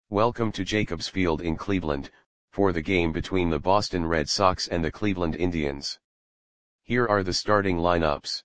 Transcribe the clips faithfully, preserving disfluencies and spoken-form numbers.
Welcome to Jacobs Field in Cleveland, for the game between the Boston Red Sox and the Cleveland Indians. Here are the starting lineups.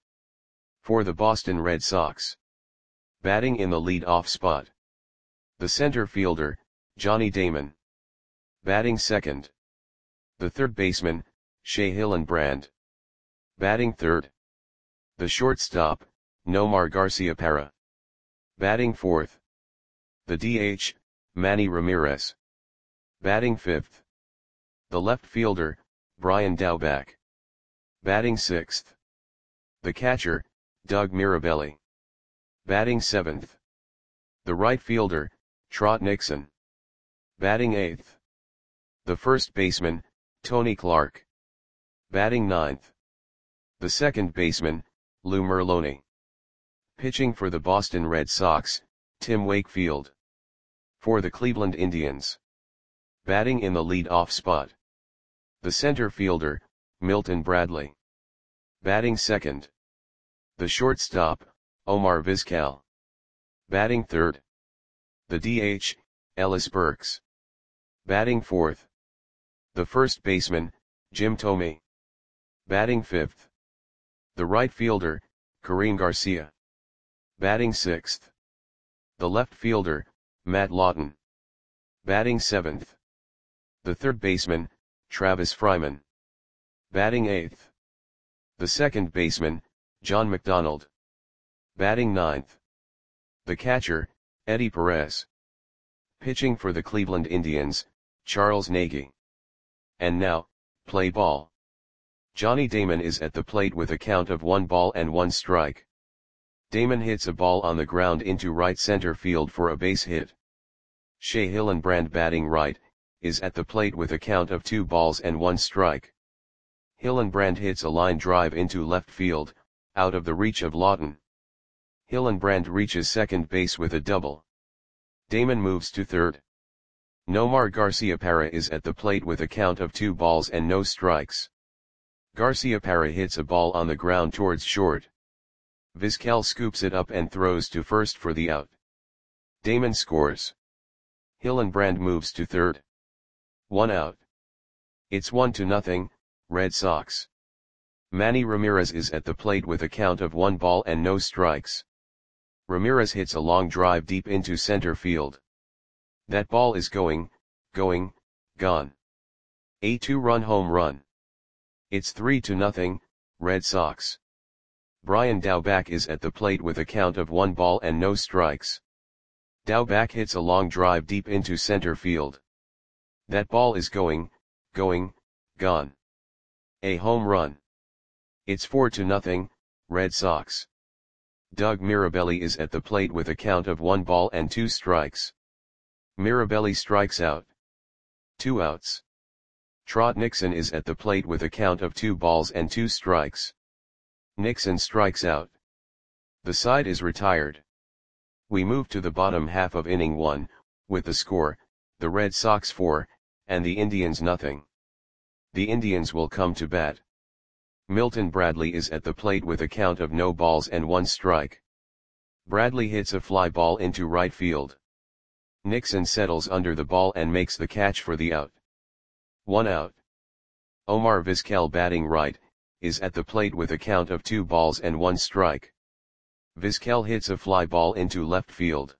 For the Boston Red Sox. Batting in the lead-off spot. The center fielder, Johnny Damon. Batting second. The third baseman, Shea Hillenbrand. Batting third. The shortstop, Nomar Garciaparra. Batting fourth. The D H, Manny Ramirez. Batting fifth. The left fielder, Brian Daubach. Batting sixth. The catcher, Doug Mirabelli. Batting seventh. The right fielder, Trot Nixon. Batting eighth. The first baseman, Tony Clark. Batting ninth. The second baseman, Lou Merloni. Pitching for the Boston Red Sox, Tim Wakefield. For the Cleveland Indians. Batting in the lead-off spot. The center fielder, Milton Bradley. Batting second. The shortstop, Omar Vizquel. Batting third. The D H, Ellis Burks. Batting fourth. The first baseman, Jim Thome. Batting fifth. The right fielder, Kareem Garcia. Batting sixth. The left fielder, Matt Lawton. Batting seventh. The third baseman, Travis Fryman. Batting eighth. The second baseman, John McDonald. Batting ninth. The catcher, Eddie Perez. Pitching for the Cleveland Indians, Charles Nagy. And now, play ball. Johnny Damon is at the plate with a count of one ball and one strike. Damon hits a ball on the ground into right center field for a base hit. Shea Hillenbrand, batting right, is at the plate with a count of two balls and one strike. Hillenbrand hits a line drive into left field, out of the reach of Lawton. Hillenbrand reaches second base with a double. Damon moves to third. Nomar Garciaparra is at the plate with a count of two balls and no strikes. Garciaparra hits a ball on the ground towards short. Vizquel scoops it up and throws to first for the out. Damon scores. Hillenbrand moves to third. One out. It's one to nothing, Red Sox. Manny Ramirez is at the plate with a count of one ball and no strikes. Ramirez hits a long drive deep into center field. That ball is going, going, gone. A two-run home run. It's three to nothing, Red Sox. Brian Daubach is at the plate with a count of one ball and no strikes. Daubach hits a long drive deep into center field. That ball is going, going, gone. A home run. It's four to nothing, Red Sox. Doug Mirabelli is at the plate with a count of one ball and two strikes. Mirabelli strikes out. Two outs. Trot Nixon is at the plate with a count of two balls and two strikes. Nixon strikes out. The side is retired. We move to the bottom half of inning one, with the score, the Red Sox four, and the Indians nothing. The Indians will come to bat. Milton Bradley is at the plate with a count of no balls and one strike. Bradley hits a fly ball into right field. Nixon settles under the ball and makes the catch for the out. One out. Omar Vizquel, batting right, is at the plate with a count of two balls and one strike. Vizquel hits a fly ball into left field.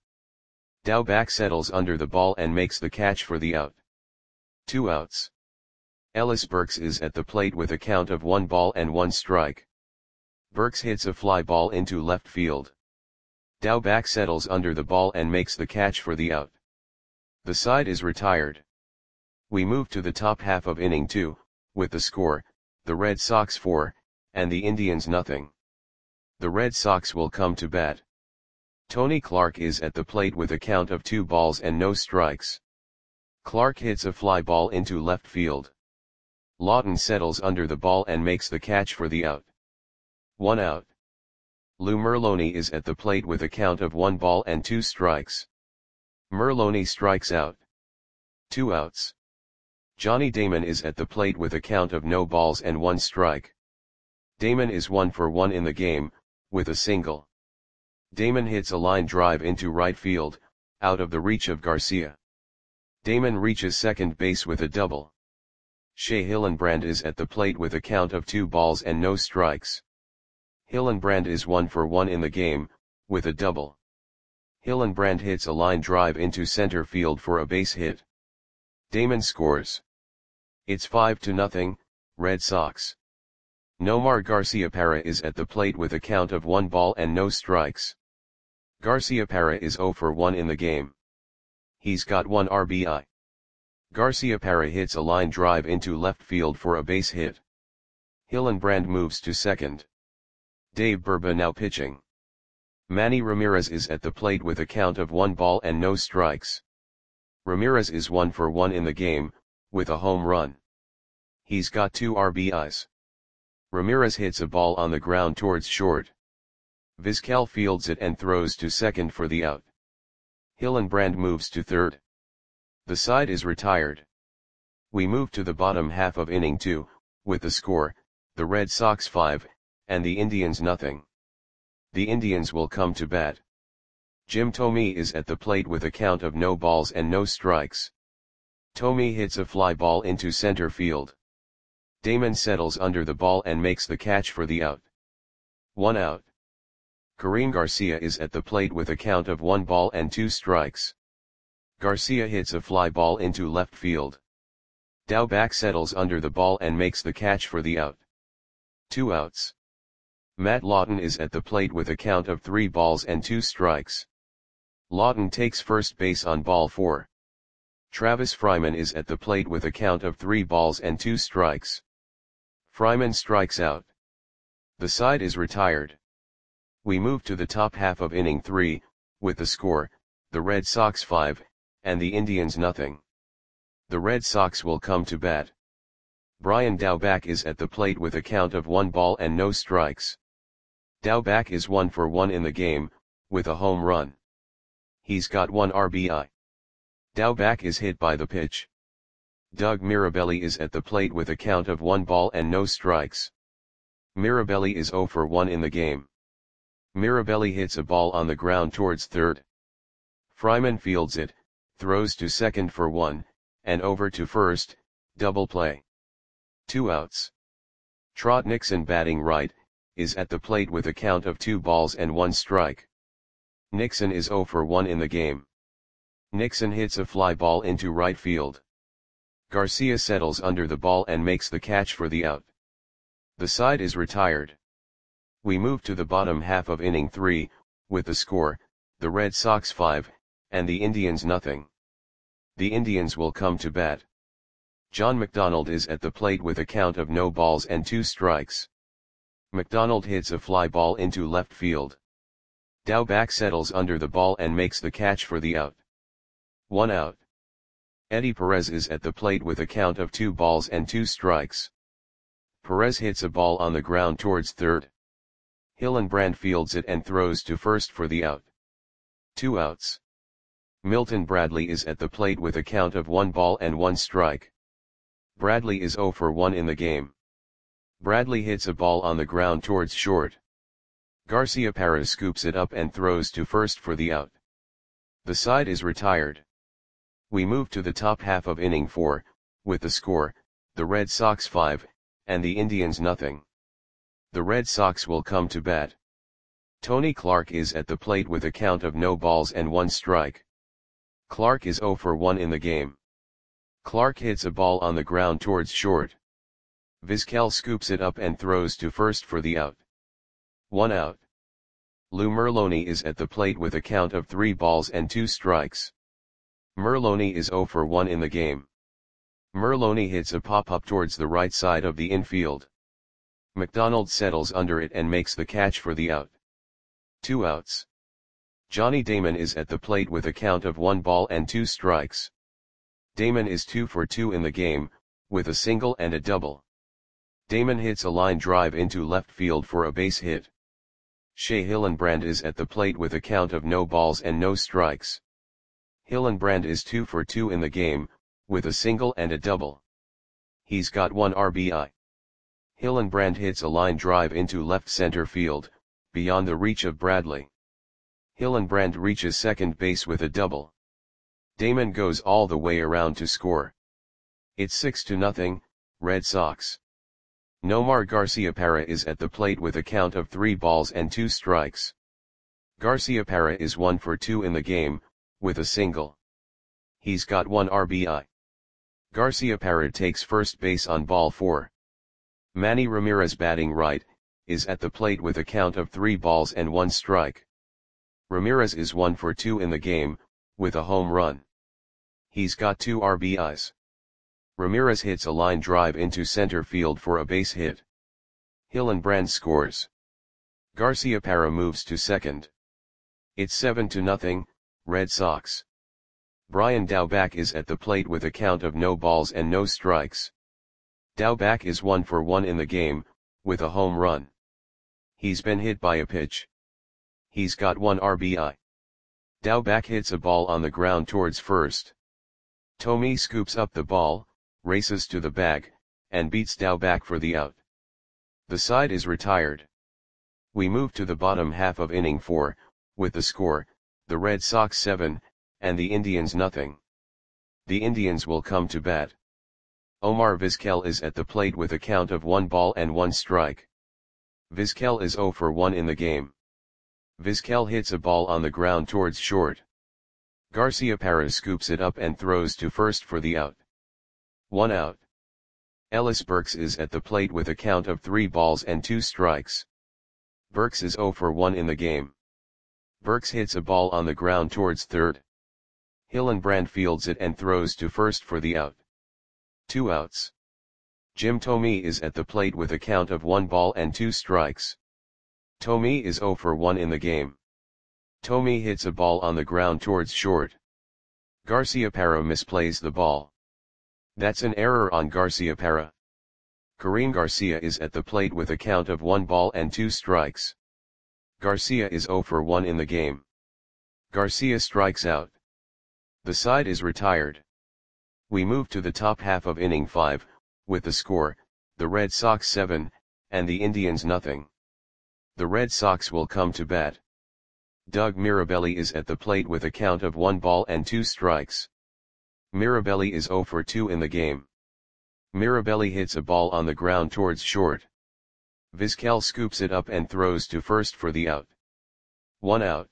Daubach settles under the ball and makes the catch for the out. Two outs. Ellis Burks is at the plate with a count of one ball and one strike. Burks hits a fly ball into left field. Daubach settles under the ball and makes the catch for the out. The side is retired. We move to the top half of inning two, with the score, the Red Sox four, and the Indians nothing. The Red Sox will come to bat. Tony Clark is at the plate with a count of two balls and no strikes. Clark hits a fly ball into left field. Lawton settles under the ball and makes the catch for the out. One out. Lou Merloni is at the plate with a count of one ball and two strikes. Merloni strikes out. Two outs. Johnny Damon is at the plate with a count of no balls and one strike. Damon is one for one in the game, with a single. Damon hits a line drive into right field, out of the reach of Garcia. Damon reaches second base with a double. Shea Hillenbrand is at the plate with a count of two balls and no strikes. Hillenbrand is one for one in the game, with a double. Hillenbrand hits a line drive into center field for a base hit. Damon scores. It's five to nothing, Red Sox. Nomar Garciaparra is at the plate with a count of one ball and no strikes. Garciaparra is zero for one in the game. He's got one R B I. Garciaparra hits a line drive into left field for a base hit. Hillenbrand moves to second. Dave Burba now pitching. Manny Ramirez is at the plate with a count of one ball and no strikes. Ramirez is one for one in the game, with a home run. He's got two R B Is. Ramirez hits a ball on the ground towards short. Vizquel fields it and throws to second for the out. Hillenbrand moves to third. The side is retired. We move to the bottom half of inning two, with the score, the Red Sox five, and the Indians nothing. The Indians will come to bat. Jim Thome is at the plate with a count of no balls and no strikes. Thome hits a fly ball into center field. Damon settles under the ball and makes the catch for the out. One out. Karim Garcia is at the plate with a count of one ball and two strikes. Garcia hits a fly ball into left field. Daubach settles under the ball and makes the catch for the out. Two outs. Matt Lawton is at the plate with a count of three balls and two strikes. Lawton takes first base on ball four. Travis Fryman is at the plate with a count of three balls and two strikes. Fryman strikes out. The side is retired. We move to the top half of inning three, with the score, the Red Sox five, and the Indians nothing. The Red Sox will come to bat. Brian Daubach is at the plate with a count of one ball and no strikes. Daubach is one for one in the game, with a home run. He's got one R B I. Daubach is hit by the pitch. Doug Mirabelli is at the plate with a count of one ball and no strikes. Mirabelli is zero for one in the game. Mirabelli hits a ball on the ground towards third. Fryman fields it, throws to second for one, and over to first, double play. Two outs. Trot Nixon batting right, is at the plate with a count of two balls and one strike. Nixon is zero for one in the game. Nixon hits a fly ball into right field. Garcia settles under the ball and makes the catch for the out. The side is retired. We move to the bottom half of inning three, with the score, the Red Sox five, and the Indians nothing. The Indians will come to bat. John McDonald is at the plate with a count of no balls and two strikes. McDonald hits a fly ball into left field. Daubach settles under the ball and makes the catch for the out. One out. Eddie Perez is at the plate with a count of two balls and two strikes. Perez hits a ball on the ground towards third. Hillenbrand fields it and throws to first for the out. Two outs. Milton Bradley is at the plate with a count of one ball and one strike. Bradley is zero for one in the game. Bradley hits a ball on the ground towards short. Garciaparra scoops it up and throws to first for the out. The side is retired. We move to the top half of inning four, with the score, the Red Sox five, and the Indians nothing. The Red Sox will come to bat. Tony Clark is at the plate with a count of no balls and one strike. Clark is zero for one in the game. Clark hits a ball on the ground towards short. Vizquel scoops it up and throws to first for the out. One out. Lou Merloni is at the plate with a count of three balls and two strikes. Merloni is zero for one in the game. Merloni hits a pop-up towards the right side of the infield. McDonald settles under it and makes the catch for the out. Two outs. Johnny Damon is at the plate with a count of one ball and two strikes. Damon is two for two in the game, with a single and a double. Damon hits a line drive into left field for a base hit. Shea Hillenbrand is at the plate with a count of no balls and no strikes. Hillenbrand is two for two in the game, with a single and a double. He's got one R B I. Hillenbrand hits a line drive into left center field, beyond the reach of Bradley. Hillenbrand reaches second base with a double. Damon goes all the way around to score. It's six to nothing, Red Sox. Nomar Garciaparra is at the plate with a count of three balls and two strikes. Garciaparra is one for two in the game, with a single. He's got one R B I. Garciaparra takes first base on ball four. Manny Ramirez, batting right, is at the plate with a count of three balls and one strike. Ramirez is one for two in the game, with a home run. He's got two R B Is. Ramirez hits a line drive into center field for a base hit. Hillenbrand scores. Garciaparra moves to second. It's seven to nothing, Red Sox. Brian Daubach is at the plate with a count of no balls and no strikes. Daubach is one for one in the game, with a home run. He's been hit by a pitch. He's got one R B I. Daubach hits a ball on the ground towards first. Thome scoops up the ball, races to the bag, and beats Daubach for the out. The side is retired. We move to the bottom half of inning four, with the score, the Red Sox seven, and the Indians nothing. The Indians will come to bat. Omar Vizquel is at the plate with a count of one ball and one strike. Vizquel is zero for one in the game. Vizquel hits a ball on the ground towards short. Garciaparra scoops it up and throws to first for the out. One out. Ellis Burks is at the plate with a count of three balls and two strikes. Burks is zero for one in the game. Burks hits a ball on the ground towards third. Hillenbrand fields it and throws to first for the out. Two outs. Jim Thome is at the plate with a count of one ball and two strikes. Thome is zero for one in the game. Thome hits a ball on the ground towards short. Garciaparra misplays the ball. That's an error on Garciaparra. Karim Garcia is at the plate with a count of one ball and two strikes. Garcia is zero for one in the game. Garcia strikes out. The side is retired. We move to the top half of inning five, with the score, the Red Sox seven, and the Indians nothing. The Red Sox will come to bat. Doug Mirabelli is at the plate with a count of one ball and two strikes. Mirabelli is zero for two in the game. Mirabelli hits a ball on the ground towards short. Vizquel scoops it up and throws to first for the out. One out.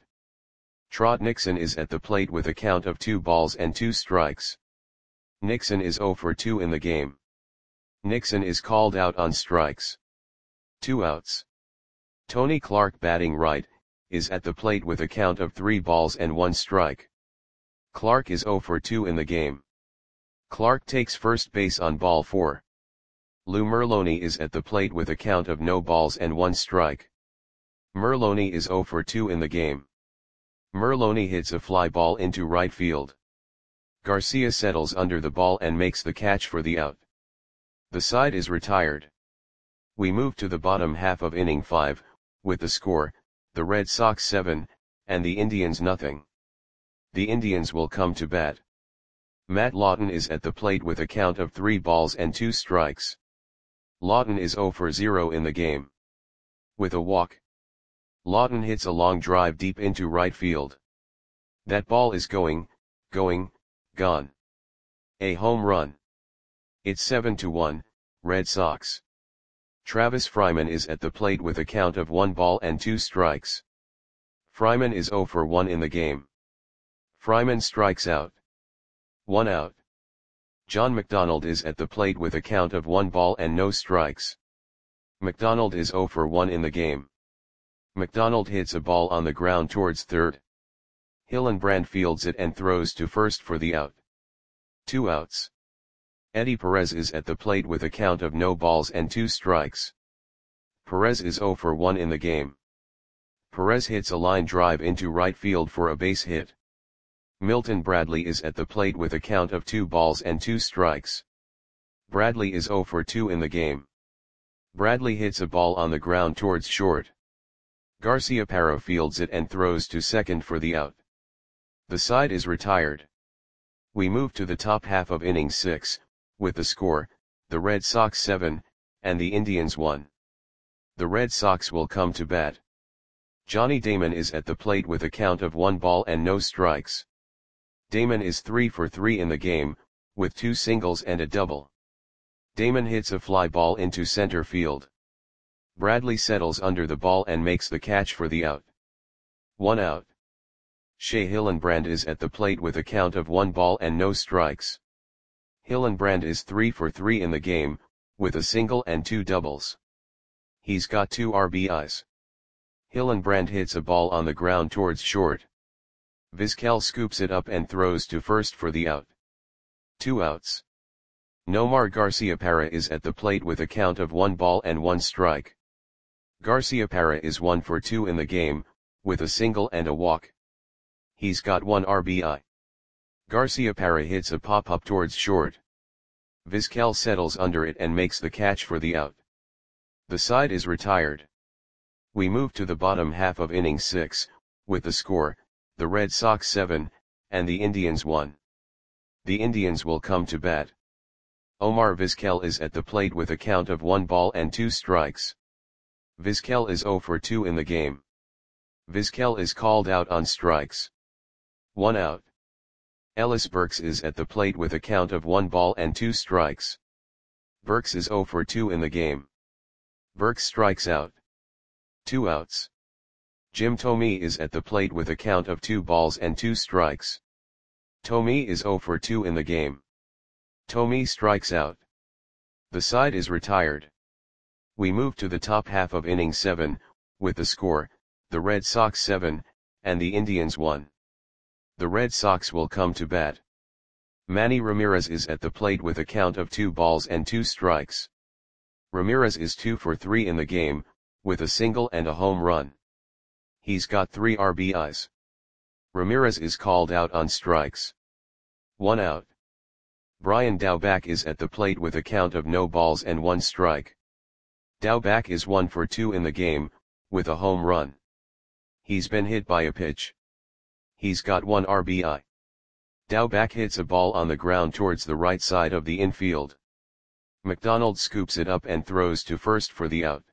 Trot Nixon is at the plate with a count of two balls and two strikes. Nixon is zero for two in the game. Nixon is called out on strikes. Two outs. Tony Clark, batting right, is at the plate with a count of three balls and one strike. Clark is zero for two in the game. Clark takes first base on ball four. Lou Merloni is at the plate with a count of no balls and one strike. Merloni is zero for two in the game. Merloni hits a fly ball into right field. Garcia settles under the ball and makes the catch for the out. The side is retired. We move to the bottom half of inning five, with the score, the Red Sox seven, and the Indians nothing. The Indians will come to bat. Matt Lawton is at the plate with a count of three balls and two strikes. Lawton is zero for zero in the game. With a walk. Lawton hits a long drive deep into right field. That ball is going, going, gone. A home run. It's seven to one, Red Sox. Travis Fryman is at the plate with a count of one ball and two strikes. Fryman is zero for one in the game. Fryman strikes out. One out. John McDonald is at the plate with a count of one ball and no strikes. McDonald is zero for one in the game. McDonald hits a ball on the ground towards third. Hillenbrand fields it and throws to first for the out. Two outs. Eddie Perez is at the plate with a count of no balls and two strikes. Perez is zero for one in the game. Perez hits a line drive into right field for a base hit. Milton Bradley is at the plate with a count of two balls and two strikes. Bradley is zero for two in the game. Bradley hits a ball on the ground towards short. Garciaparra fields it and throws to second for the out. The side is retired. We move to the top half of inning six, with the score, the Red Sox seven, and the Indians one. The Red Sox will come to bat. Johnny Damon is at the plate with a count of one ball and no strikes. Damon is three for three in the game, with two singles and a double. Damon hits a fly ball into center field. Bradley settles under the ball and makes the catch for the out. One out. Shea Hillenbrand is at the plate with a count of one ball and no strikes. Hillenbrand is three for three in the game, with a single and two doubles. He's got two R B Is. Hillenbrand hits a ball on the ground towards short. Vizquel scoops it up and throws to first for the out. Two outs. Nomar Garciaparra is at the plate with a count of one ball and one strike. Garciaparra is one for two in the game, with a single and a walk. He's got one R B I. Garciaparra hits a pop-up towards short. Vizquel settles under it and makes the catch for the out. The side is retired. We move to the bottom half of inning six, with the score, the Red Sox seven, and the Indians one. The Indians will come to bat. Omar Vizquel is at the plate with a count of one ball and two strikes. Vizquel is zero for two in the game. Vizquel is called out on strikes. One out. Ellis Burks is at the plate with a count of one ball and two strikes. Burks is zero for two in the game. Burks strikes out. Two outs. Jim Thome is at the plate with a count of two balls and two strikes. Thome is zero for two in the game. Thome strikes out. The side is retired. We move to the top half of inning seven, with the score, the Red Sox seven, and the Indians one. The Red Sox will come to bat. Manny Ramirez is at the plate with a count of two balls and two strikes. Ramirez is two for three in the game, with a single and a home run. He's got three R B Is. Ramirez is called out on strikes. One out. Brian Daubach is at the plate with a count of no balls and one strike. Daubach is one for two in the game, with a home run. He's been hit by a pitch. He's got one R B I. Daubach hits a ball on the ground towards the right side of the infield. McDonald scoops it up and throws to first for the out.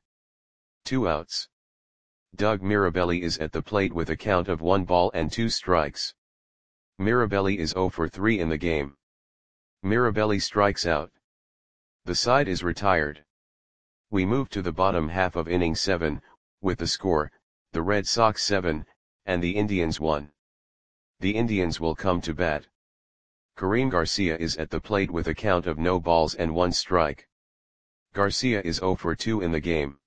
Two outs. Doug Mirabelli is at the plate with a count of one ball and two strikes. Mirabelli is zero for three in the game. Mirabelli strikes out. The side is retired. We move to the bottom half of inning seven, with the score, the Red Sox seven, and the Indians one. The Indians will come to bat. Karim Garcia is at the plate with a count of no balls and one strike. Garcia is zero for two in the game.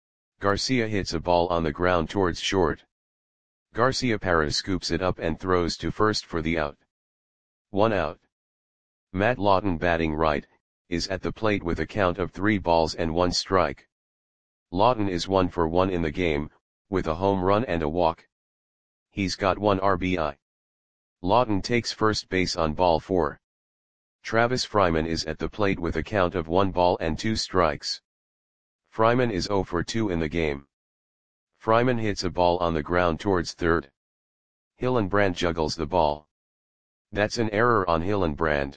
Garcia hits a ball on the ground towards short. Garciaparra scoops it up and throws to first for the out. One out. Matt Lawton, batting right, is at the plate with a count of three balls and one strike. Lawton is one for one in the game, with a home run and a walk. He's got one R B I. Lawton takes first base on ball four. Travis Fryman is at the plate with a count of one ball and two strikes. Fryman is zero for two in the game. Fryman hits a ball on the ground towards third. Hillenbrand juggles the ball. That's an error on Hillenbrand.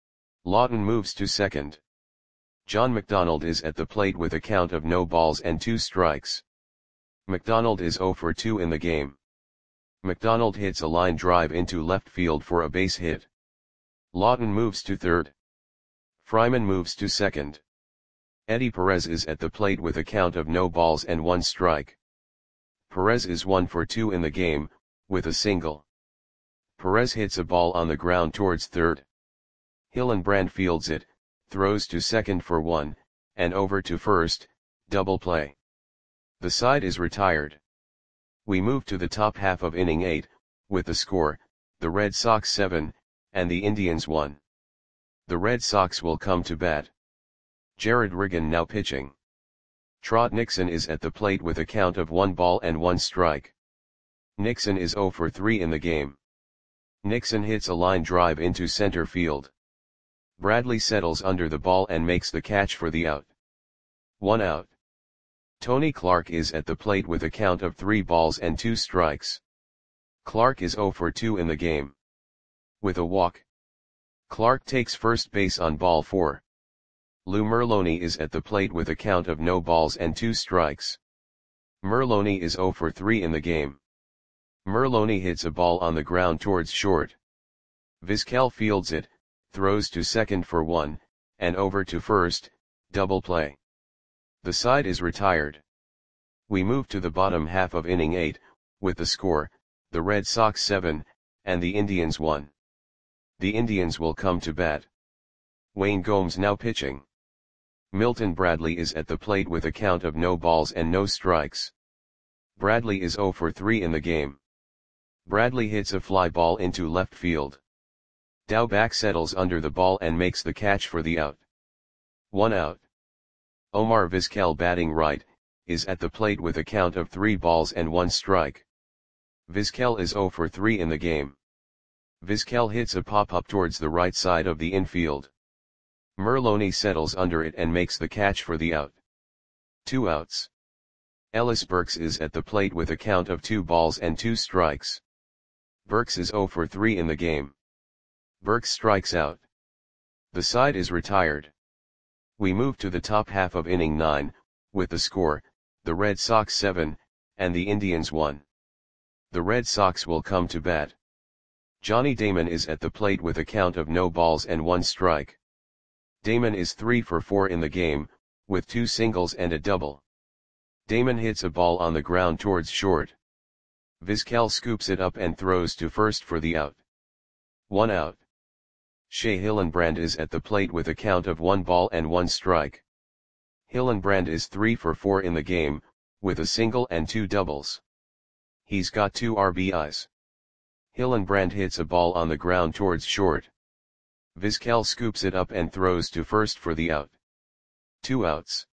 Lawton moves to second. John McDonald is at the plate with a count of no balls and two strikes. McDonald is zero for two in the game. McDonald hits a line drive into left field for a base hit. Lawton moves to third. Fryman moves to second. Eddie Perez is at the plate with a count of no balls and one strike. Perez is one for two in the game, with a single. Perez hits a ball on the ground towards third. Hillenbrand fields it, throws to second for one, and over to first, double play. The side is retired. We move to the top half of inning eight, with the score, the Red Sox seven, and the Indians one. The Red Sox will come to bat. Jared Riggin now pitching. Trot Nixon is at the plate with a count of one ball and one strike. Nixon is zero for three in the game. Nixon hits a line drive into center field. Bradley settles under the ball and makes the catch for the out. One out. Tony Clark is at the plate with a count of three balls and two strikes. Clark is zero for two in the game. With a walk. Clark takes first base on ball four. Lou Merloni is at the plate with a count of no balls and two strikes. Merloni is zero for three in the game. Merloni hits a ball on the ground towards short. Vizquel fields it, throws to second for one, and over to first, double play. The side is retired. We move to the bottom half of inning eight, with the score, the Red Sox seven, and the Indians one. The Indians will come to bat. Wayne Gomes now pitching. Milton Bradley is at the plate with a count of no balls and no strikes. Bradley is oh for three in the game. Bradley hits a fly ball into left field. Daubach settles under the ball and makes the catch for the out. One out. Omar Vizquel, batting right, is at the plate with a count of three balls and one strike. Vizquel is oh for three in the game. Vizquel hits a pop-up towards the right side of the infield. Merloni settles under it and makes the catch for the out. Two outs. Ellis Burks is at the plate with a count of two balls and two strikes. Burks is oh for three in the game. Burks strikes out. The side is retired. We move to the top half of inning nine, with the score, the Red Sox seven, and the Indians one. The Red Sox will come to bat. Johnny Damon is at the plate with a count of no balls and one strike. Damon is three for four in the game, with two singles and a double. Damon hits a ball on the ground towards short. Vizquel scoops it up and throws to first for the out. One out. Shea Hillenbrand is at the plate with a count of one ball and one strike. Hillenbrand is three for four in the game, with a single and two doubles. He's got two R B Is. Hillenbrand hits a ball on the ground towards short. Vizquel scoops it up and throws to first for the out. Two outs.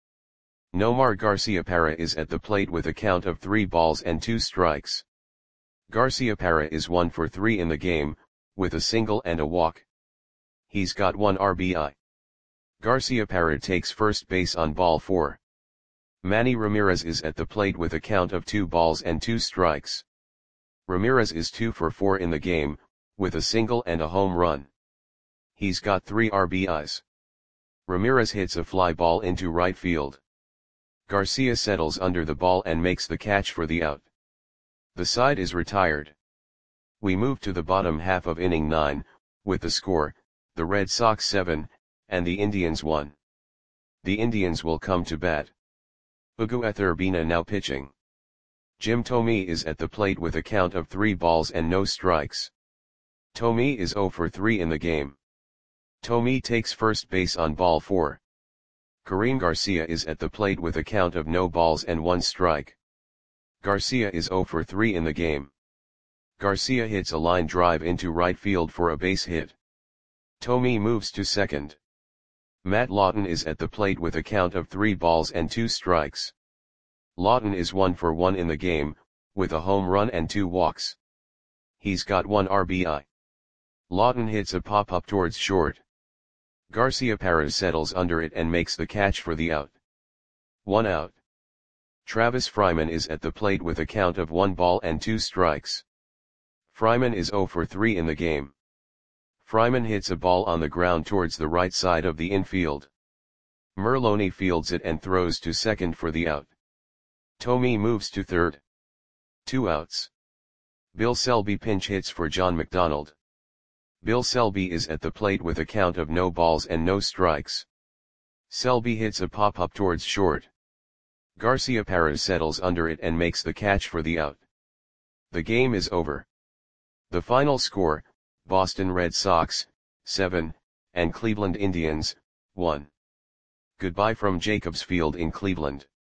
Nomar Garciaparra is at the plate with a count of three balls and two strikes. Garciaparra is one for three in the game, with a single and a walk. He's got one R B I. Garciaparra takes first base on ball four. Manny Ramirez is at the plate with a count of two balls and two strikes. Ramirez is two for four in the game, with a single and a home run. He's got three R B Is. Ramirez hits a fly ball into right field. Garcia settles under the ball and makes the catch for the out. The side is retired. We move to the bottom half of inning nine, with the score, the Red Sox seven, and the Indians one. The Indians will come to bat. Ugueth Urbina now pitching. Jim Thome is at the plate with a count of three balls and no strikes. Thome is oh for three in the game. Thome takes first base on ball four. Karim Garcia is at the plate with a count of no balls and one strike. Garcia is oh for three in the game. Garcia hits a line drive into right field for a base hit. Thome moves to second. Matt Lawton is at the plate with a count of three balls and two strikes. Lawton is one for one in the game, with a home run and two walks. He's got one R B I. Lawton hits a pop-up towards short. Garciaparra settles under it and makes the catch for the out. One out. Travis Fryman is at the plate with a count of one ball and two strikes. Fryman is oh for three in the game. Fryman hits a ball on the ground towards the right side of the infield. Merloni fields it and throws to second for the out. Thome moves to third. Two outs. Bill Selby pinch hits for John McDonald. Bill Selby is at the plate with a count of no balls and no strikes. Selby hits a pop-up towards short. Garciaparra settles under it and makes the catch for the out. The game is over. The final score, Boston Red Sox, seven, and Cleveland Indians, one. Goodbye from Jacobs Field in Cleveland.